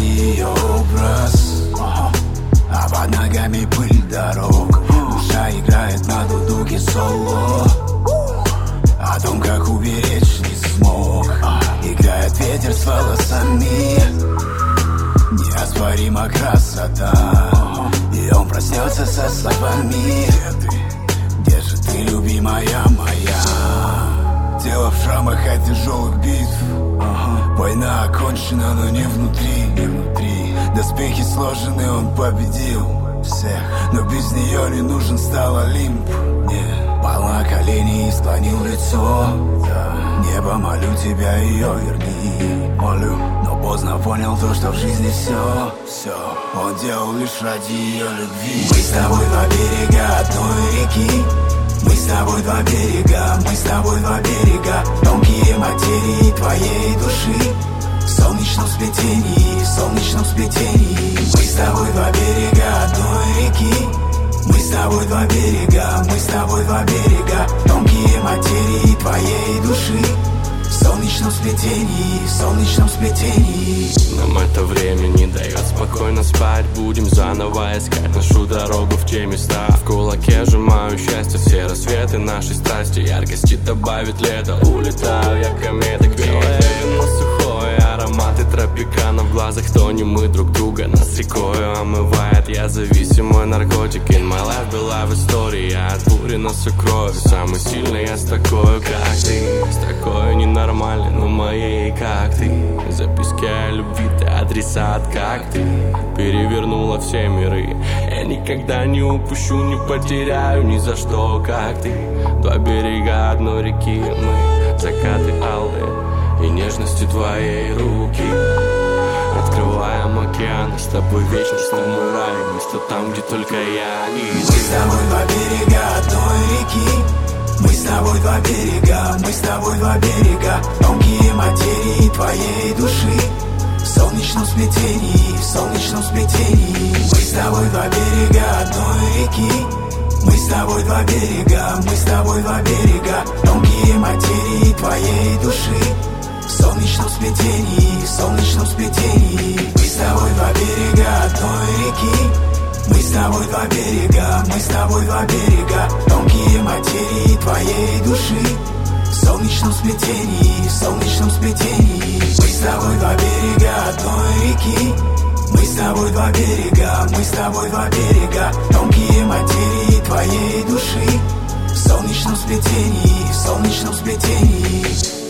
ее образ, а под ногами пыль дорог. Душа играет на дудуке соло о том, как уберечь не смог. Играет ветер с волосами, неоспорима красота. И он проснется со словами: где же ты, любимая моя? Тело в шрамах от тяжелых битв. Война окончена, но не внутри. Доспехи сложены, он победил всех, но без нее не нужен стал Олимп. Пал на колени и склонил лицо. Небо, молю тебя, ее верни. Молю, но поздно понял то, что в жизни все он делал лишь ради ее любви. Мы с тобой два берега одной реки. Мы с тобой два берега, мы с тобой два берега. Тонкие материи твоей души в солнечном сплетении, в солнечном сплетении. Мы с тобой два берега одной реки. Мы с тобой два берега, мы с тобой два берега. Тонкие материи твоей души в солнечном сплетении, в солнечном сплетении. Нам это время не дает спокойно спать. Будем заново искать нашу дорогу в те места. В кулаке сжимаю счастье, все рассветы нашей страсти. Яркости добавит лето, улетаю я комета. Белое вино сухое, ароматы тропикана. В глазах тонем мы друг друга, нас рекою омывает. Я зависимый наркотик, in my life была в истории. Я от бури нас укрою, самый сильный я с такой, как ты. С такой ненормальной, но моей, как ты. Записки о любви, ты адресат, как ты. Перевернула все миры. Я никогда не упущу, не потеряю ни за что, как ты. Два берега одной реки мы, закаты алые и нежностью твоей руки. Открываем океан, с тобой вечность, на мой рай. Место там, где только я и мы с тобой два берега одной реки. Мы с тобой два берега, мы с тобой два берега. Тонкие материи твоей души в солнечном сплетении, в солнечном сплетении. Мы с тобой два берега одной реки. Мы с тобой два берега, мы с тобой два берега. Тонкие материи твоей души в солнечном сплетении, в солнечном сплетении. Мы с тобой два берега одной реки. Мы с тобой два берега, мы с тобой два берега. Тонкие материи твоей души в солнечном сплетении, в солнечном сплетении. Мы с тобой два берега одной реки. Мы с тобой два берега, мы с тобой два берега. Тонкие материи твоей души в солнечном сплетении, в солнечном сплетении.